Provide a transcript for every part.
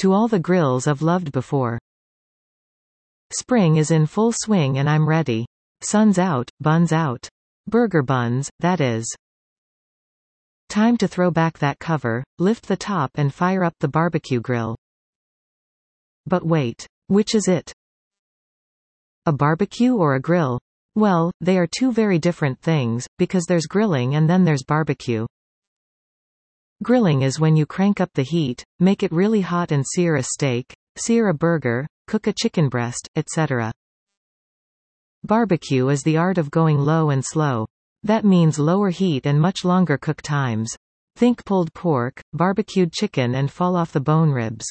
To all the grills I've loved before. Spring is in full swing and I'm ready. Sun's out, buns out. Burger buns, that is. Time to throw back that cover, lift the top and fire up the barbecue grill. But wait, which is it? A barbecue or a grill? Well, they are two very different things, because there's grilling and then there's barbecue. Grilling is when you crank up the heat, make it really hot and sear a steak, sear a burger, cook a chicken breast, etc. Barbecue is the art of going low and slow. That means lower heat and much longer cook times. Think pulled pork, barbecued chicken and fall-off-the-bone ribs.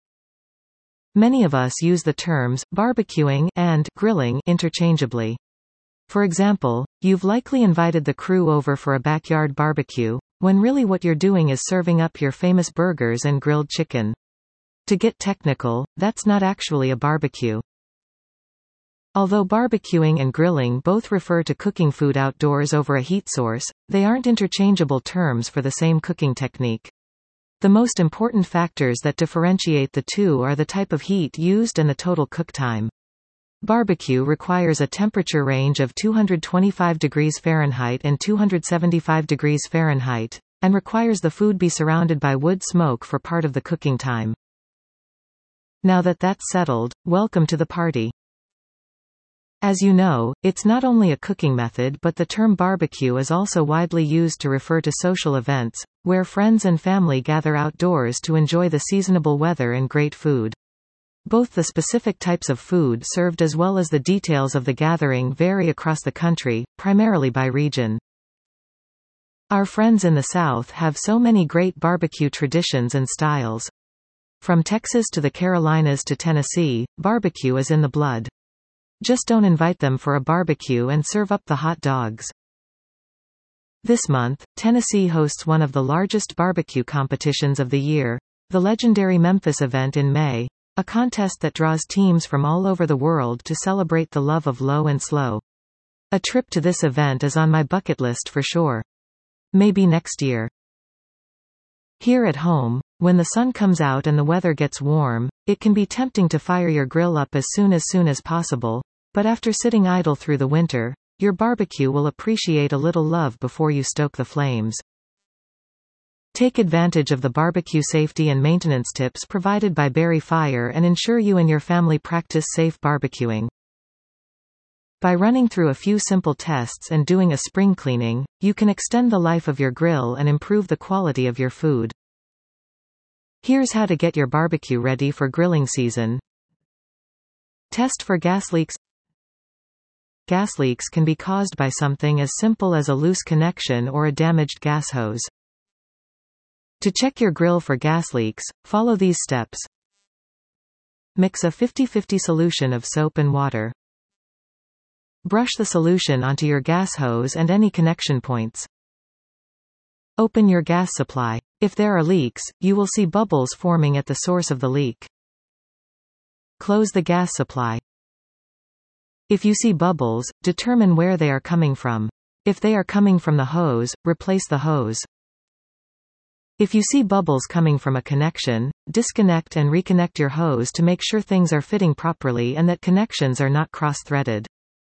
Many of us use the terms barbecuing and grilling interchangeably. For example, you've likely invited the crew over for a backyard barbecue, when really what you're doing is serving up your famous burgers and grilled chicken. To get technical, that's not actually a barbecue. Although barbecuing and grilling both refer to cooking food outdoors over a heat source, they aren't interchangeable terms for the same cooking technique. The most important factors that differentiate the two are the type of heat used and the total cook time. Barbecue requires a temperature range of 225 degrees Fahrenheit and 275 degrees Fahrenheit, and requires the food be surrounded by wood smoke for part of the cooking time. Now that that's settled, welcome to the party. As you know, it's not only a cooking method but the term barbecue is also widely used to refer to social events, where friends and family gather outdoors to enjoy the seasonable weather and great food. Both the specific types of food served as well as the details of the gathering vary across the country, primarily by region. Our friends in the South have so many great barbecue traditions and styles. From Texas to the Carolinas to Tennessee, barbecue is in the blood. Just don't invite them for a barbecue and serve up the hot dogs. This month, Tennessee hosts one of the largest barbecue competitions of the year, the legendary Memphis event in May, a contest that draws teams from all over the world to celebrate the love of low and slow. A trip to this event is on my bucket list for sure. Maybe next year. Here at home, when the sun comes out and the weather gets warm, it can be tempting to fire your grill up as soon as possible, but after sitting idle through the winter, your barbecue will appreciate a little love before you stoke the flames. Take advantage of the barbecue safety and maintenance tips provided by Berry Fire and ensure you and your family practice safe barbecuing. By running through a few simple tests and doing a spring cleaning, you can extend the life of your grill and improve the quality of your food. Here's how to get your barbecue ready for grilling season. Test for gas leaks. Gas leaks can be caused by something as simple as a loose connection or a damaged gas hose. To check your grill for gas leaks, follow these steps. Mix a 50-50 solution of soap and water. Brush the solution onto your gas hose and any connection points. Open your gas supply. If there are leaks, you will see bubbles forming at the source of the leak. Close the gas supply. If you see bubbles, determine where they are coming from. If they are coming from the hose, replace the hose. If you see bubbles coming from a connection, disconnect and reconnect your hose to make sure things are fitting properly and that connections are not cross-threaded.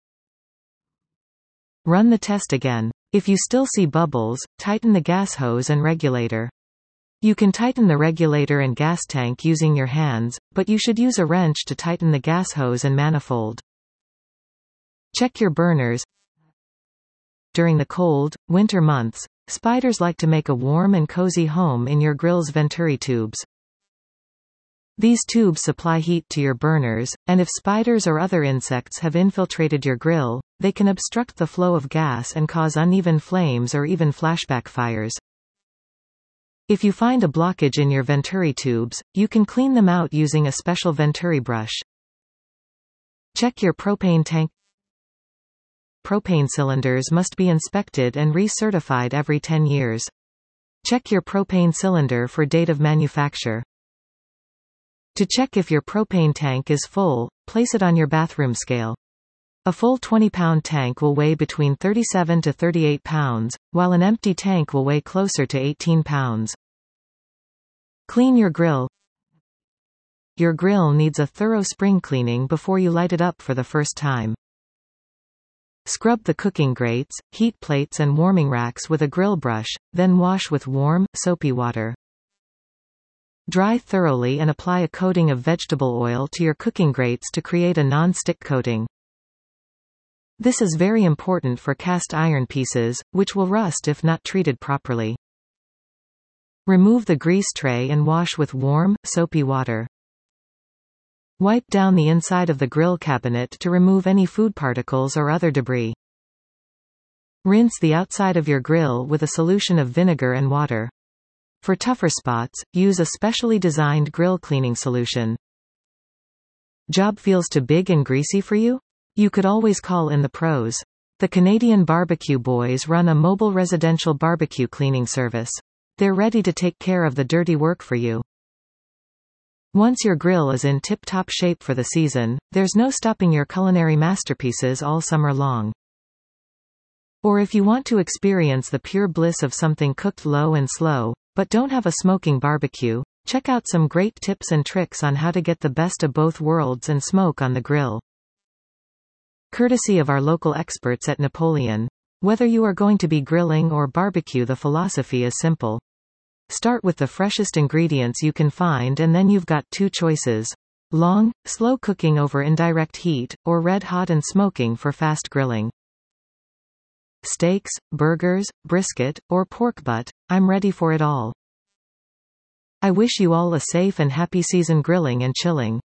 Run the test again. If you still see bubbles, tighten the gas hose and regulator. You can tighten the regulator and gas tank using your hands, but you should use a wrench to tighten the gas hose and manifold. Check your burners. During the cold, winter months, spiders like to make a warm and cozy home in your grill's venturi tubes. These tubes supply heat to your burners, and if spiders or other insects have infiltrated your grill, they can obstruct the flow of gas and cause uneven flames or even flashback fires. If you find a blockage in your venturi tubes, you can clean them out using a special venturi brush. Check your propane tank. Propane cylinders must be inspected and recertified every 10 years. Check your propane cylinder for date of manufacture. To check if your propane tank is full, place it on your bathroom scale. A full 20-pound tank will weigh between 37 to 38 pounds, while an empty tank will weigh closer to 18 pounds. Clean your grill. your grill needs a thorough spring cleaning before you light it up for the first time. Scrub the cooking grates, heat plates and warming racks with a grill brush, then wash with warm, soapy water. Dry thoroughly and apply a coating of vegetable oil to your cooking grates to create a non-stick coating. This is very important for cast iron pieces, which will rust if not treated properly. Remove the grease tray and wash with warm, soapy water. Wipe down the inside of the grill cabinet to remove any food particles or other debris. Rinse the outside of your grill with a solution of vinegar and water. For tougher spots, use a specially designed grill cleaning solution. Job feels too big and greasy for you? You could always call in the pros. The Canadian Barbecue Boys run a mobile residential barbecue cleaning service. They're ready to take care of the dirty work for you. Once your grill is in tip-top shape for the season, there's no stopping your culinary masterpieces all summer long. Or if you want to experience the pure bliss of something cooked low and slow, but don't have a smoking barbecue, check out some great tips and tricks on how to get the best of both worlds and smoke on the grill. Courtesy of our local experts at Napoleon. Whether you are going to be grilling or barbecue, the philosophy is simple. Start with the freshest ingredients you can find and then you've got two choices. Long, slow cooking over indirect heat, or red hot and smoking for fast grilling. Steaks, burgers, brisket, or pork butt, I'm ready for it all. I wish you all a safe and happy season grilling and chilling.